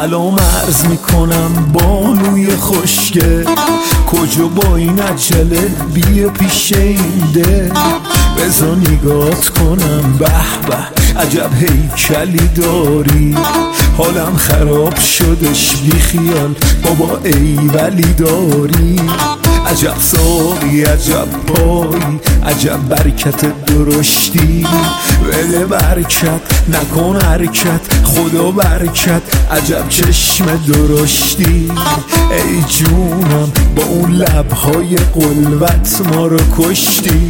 سلام عرض میکنم بانوی خوشگل، کجا با این عجله بیا پیش این دل. بذار نگات کنم، به به عجب هیکلی داری، حالم خراب شدش بی خیال بابا ایولی داری. عجب ساقی عجب پایی عجب برکت درشتی، بده برکت نکن حرکت خدا برکت عجب چشم درشتی. ای جونم با اون لبهای قلبت ما رو کشتی.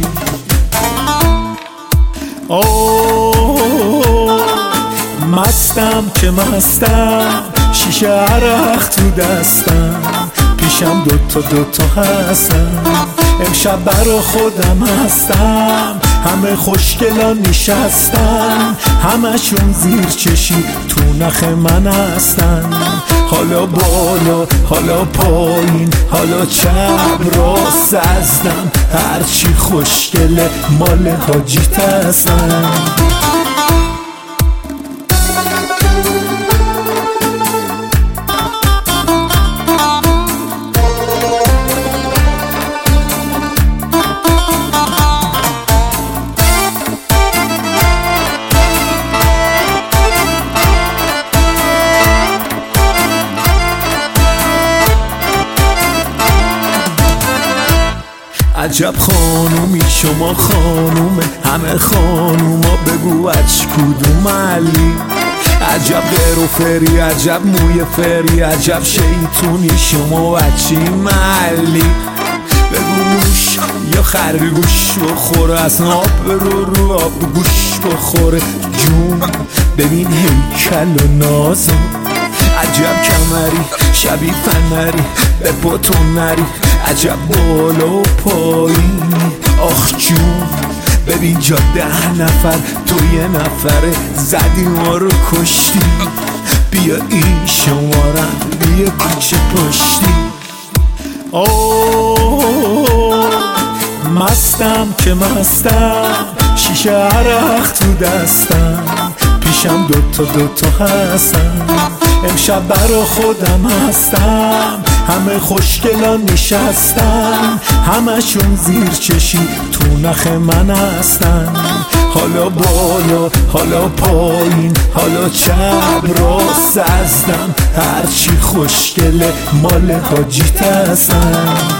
مستم که مستم، شیشه عرق تو دستم، پیشم دوتا هستم، امشب برا خودم هستم. همه خوشگلان نشستن، همشون زیر چشی تو نخ من هستن. حالا بالا حالا پایین حالا چپ راست ازدم، هرچی خوشگله مال حاجیت هستن. عجب خانومی شما خانومه، همه خانوما بگو اچ کدوم علی. عجب غیر و فری عجب موی فری عجب شیطونی شما اچی محلی. بگو موش یا خرگوش بخوره، از آب رو آب گوش بخوره. جون ببین هیکل و نازو، عجب کمری شبیه فنری به پاتون نری، عجب بالا و پایین. آخ جون ببین جا 10 نفر تو یه نفره زدی ما رو کشتی. بیا این شمارم بیا کوچه پشتی. مستم که مستم، شیشه عرق تو دستم، پیشم دوتا هستم، امشب برا خودم هستم. همه خوشگلان نشستن، همشون زیر چشی تو نخ من هستن. حالا بالا حالا پایین حالا چپ راست ازدم، هرچی خوشگله مال حاجیت هستن.